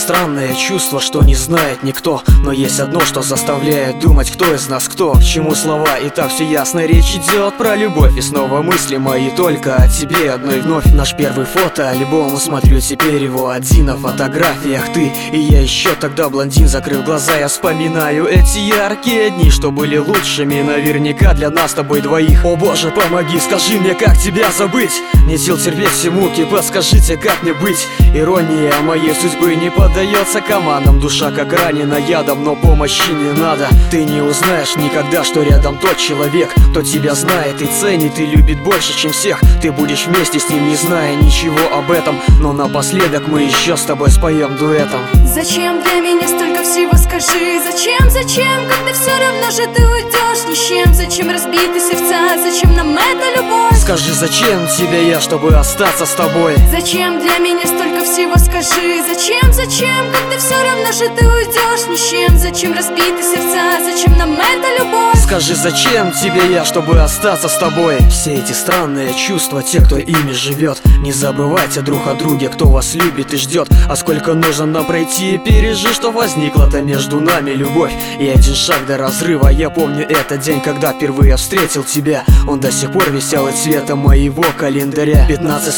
странное чувство, что не знает никто. Но есть одно, что заставляет думать, кто из нас кто, к чему слова. И так все ясно, речь идет про любовь. И снова мысли мои только о тебе одной вновь. Наш первый фотоальбом, смотрю теперь его один. На фотографиях ты и я еще тогда блондин. Закрыв глаза, я вспоминаю эти яркие дни, что были лучшими наверняка для нас с тобой двоих. О боже, помоги, скажи мне, как тебя забыть. Нет сил терпеть все муки, подскажите, как мне быть. Ирония моей судьбы не поддается командам. Душа как ранена ядом, но помощи не надо. Ты не узнаешь никогда, что рядом тот человек, кто тебя знает и ценит, и любит больше, чем всех. Ты будешь вместе с ним, не зная ничего об этом. Но напоследок мы еще с тобой споем дуэтом. Зачем для меня столько всего, скажи? Зачем, когда все равно же ты уйдешь ни с чем? Зачем разбиты сердца, зачем нам эта любовь? Скажи, зачем тебе я, чтобы остаться с тобой? Зачем для меня столько всего, скажи? Зачем, когда все равно же ты уйдешь ни с чем? Зачем разбиты сердца, зачем нам эта любовь? Скажи, зачем тебе я, чтобы остаться с тобой? Все эти странные чувства, те, кто ими живет. Не забывайте друг о друге, кто вас любит и ждет. А сколько нужно нам пройти и пережить, что возникла-то между нами любовь. И один шаг до разрыва, я помню этот день, когда впервые встретил тебя. Он до сих пор веселый цветом моего календаря.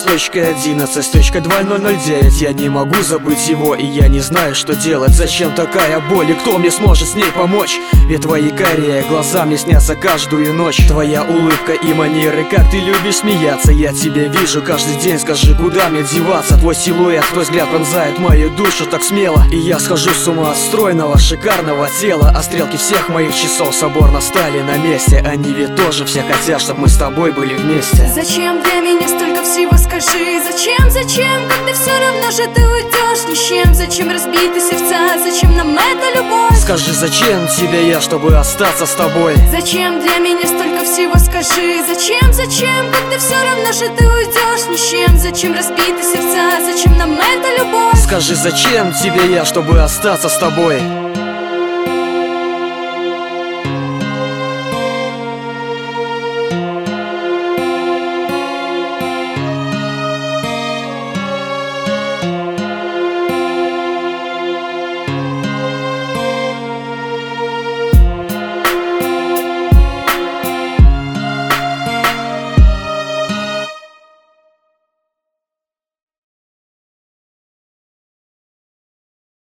15.11.2009. Я не могу забыть его, и я не знаю, что делать. Зачем такая боль, и кто мне сможет с ней помочь? Ведь твои карие глаза мне снятся каждую ночь. Твоя улыбка и манеры, как ты любишь смеяться. Я тебя вижу каждый день, скажи, куда мне деваться? Твой силуэт, твой взгляд пронзает мою душу так смело. И я схожу с ума от стройного, шикарного тела. А стрелки всех моих часов соборно стали на месте. Они ведь тоже все хотят, чтобы мы с тобой были вместе. Зачем для меня столько всего, скажи? Зачем, когда все равно же ты уйдешь ни с чем? Зачем разбиты сердца, зачем нам эта любовь? Скажи, зачем тебе я, чтобы остаться с тобой? Зачем для меня столько всего, скажи? Зачем, когда все равно же ты уйдешь ни с чем? Зачем разбиты сердца, зачем нам эта любовь? Скажи, зачем тебе я, чтобы остаться с тобой?